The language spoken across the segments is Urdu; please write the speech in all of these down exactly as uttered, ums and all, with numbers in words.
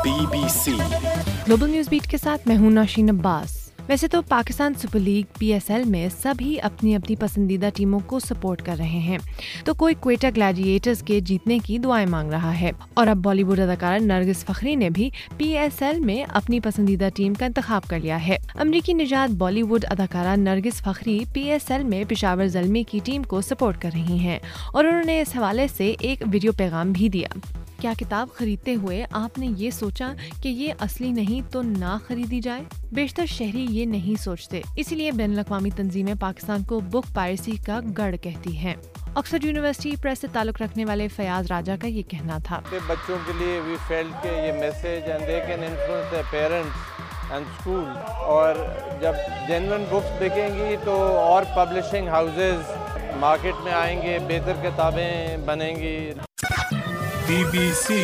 Be B C global news beat کے ساتھ میں ہوں نوشین عباس۔ ویسے تو Pakistan super league P S L میں سبھی اپنی اپنی پسندیدہ ٹیموں کو سپورٹ کر رہے ہیں، تو کوئی کوئٹہ گلیڈیٹرز کے جیتنے کی دعائیں مانگ رہا ہے، اور اب بالی ووڈ اداکارہ نرگس فخری نے بھی پی ایس ایل میں اپنی پسندیدہ ٹیم کا انتخاب کر لیا ہے۔ امریکی نژاد بالی ووڈ اداکارہ نرگس فخری پی ایس ایل میں پشاور زلمی کی ٹیم کو سپورٹ کر رہی ہیں، اور انہوں نے اس حوالے سے ایک ویڈیو پیغام بھی دیا۔ کیا کتاب خریدتے ہوئے آپ نے یہ سوچا کہ یہ اصلی نہیں تو نہ خریدی جائے؟ بیشتر شہری یہ نہیں سوچتے، اسی لیے بین الاقوامی تنظیمیں پاکستان کو بک پائرسی کا گڑھ کہتی ہیں۔ آکسفورڈ یونیورسٹی پریس سے تعلق رکھنے والے فیاض راجہ کا یہ کہنا تھا۔ بچوں کے لیے وی فیلٹ کہ یہ message and they can influence their parents and school, اور جب جینوئن بکس بکیں گی تو اور پبلشنگ ہاؤسز مارکیٹ میں آئیں گے، بہتر کتابیں بنیں گی۔ B B C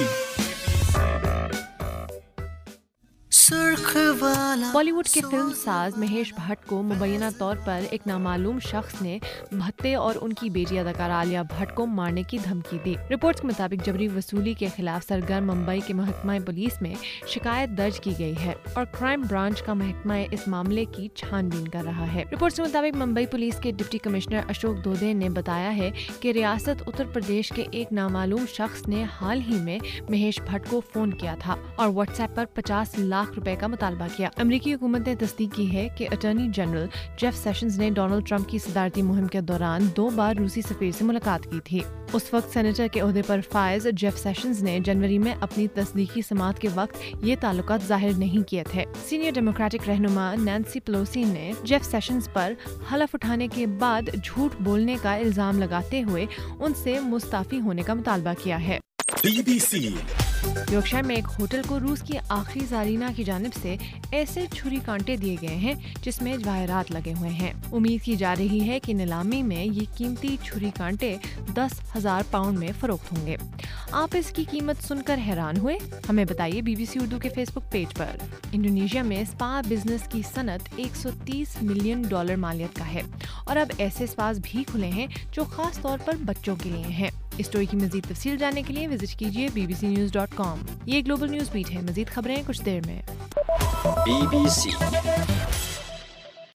Bollywood کے فلم ساز مہیش بھٹ کو مبینہ طور پر ایک نامعلوم شخص نے بھتے اور ان کی بیٹی اداکارہ عالیہ بھٹ کو مارنے کی دھمکی دی۔ رپورٹس کے مطابق جبری وصولی کے خلاف سرگرم ممبئی کے محکمہ پولیس میں شکایت درج کی گئی ہے، اور کرائم برانچ کا محکمہ اس معاملے کی چھان بین کر رہا ہے۔ رپورٹس کے مطابق ممبئی پولیس کے ڈپٹی کمشنر اشوک دودے نے بتایا ہے کہ ریاست اتر پردیش کے ایک نامعلوم شخص نے حال ہی میں مہیش بھٹ کو فون کیا تھا اور واٹس ایپ پر پچاس لاکھ روپے کا مطالبہ کیا۔ امریکی حکومت نے تصدیق کی ہے کہ اٹارنی جنرل جیف سیشنز نے ڈونلڈ ٹرمپ کی صدارتی مہم کے دوران دو بار روسی سفیر سے ملاقات کی تھی۔ اس وقت سینیٹر کے عہدے پر فائز جیف سیشنز نے جنوری میں اپنی تصدیقی سماعت کے وقت یہ تعلقات ظاہر نہیں کیے تھے۔ سینئر ڈیموکریٹک رہنما نینسی پیلوسی نے جیف سیشنز پر حلف اٹھانے کے بعد جھوٹ بولنے کا الزام لگاتے ہوئے ان سے مستعفی ہونے کا مطالبہ کیا ہے۔ بی بی سی یورکشائر میں ایک ہوٹل کو روس کی آخری زائرینہ کی جانب سے ایسے چھری کانٹے دیے گئے ہیں جس میں جواہرات لگے ہوئے ہیں۔ امید کی جا رہی ہے کہ نیلامی میں یہ قیمتی چھری کانٹے دس ہزار پاؤنڈ میں فروخت ہوں گے۔ آپ اس کی قیمت سن کر حیران ہوئے؟ ہمیں بتائیے بی بی سی اردو کے face book page. Indonesia میں اسپا بزنس کی صنعت ایک سو تیس ملین ڈالر مالیت کا ہے، اور اب ایسے اسپاز بھی کھلے ہیں جو خاص طور پر بچوں کے لیے ہیں۔ اس اسٹوری کی مزید تفصیل جاننے کے لیے وزٹ کیجیے B B C news dot com. یہ گلوبل نیوز بیٹ ہے، مزید خبریں کچھ دیر میں۔ Be B C